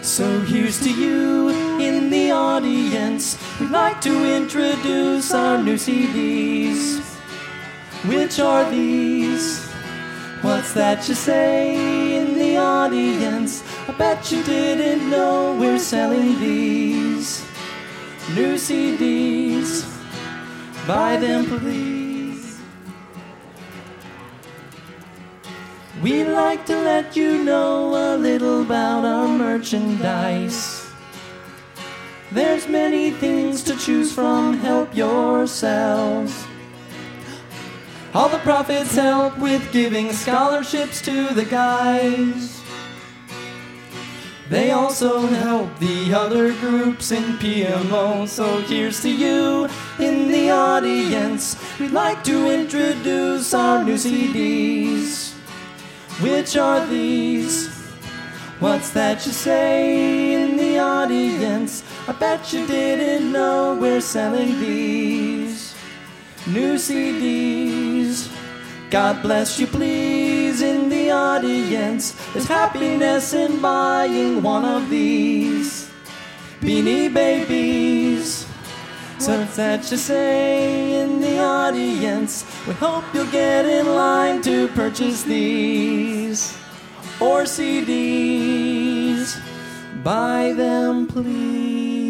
So here's to you in the audience. We'd like to introduce our new CDs. Which are these? What's that you say in the audience? I bet you didn't know we're selling these new CDs. Buy them, please. We'd like to let you know a little about our merchandise. There's many things to choose from, help yourselves. All the profits help with giving scholarships to the guys. They also help the other groups in PMO. So here's to you in the audience. We'd like to introduce our new CDs. Which are these? What's that you say in the audience? I bet you didn't know we're selling these new CDs. God bless you, please, in the audience. There's happiness in buying one of these Beanie Babies. So what's that you say in the audience? We hope you'll get in line to purchase these or CDs. Buy them, please.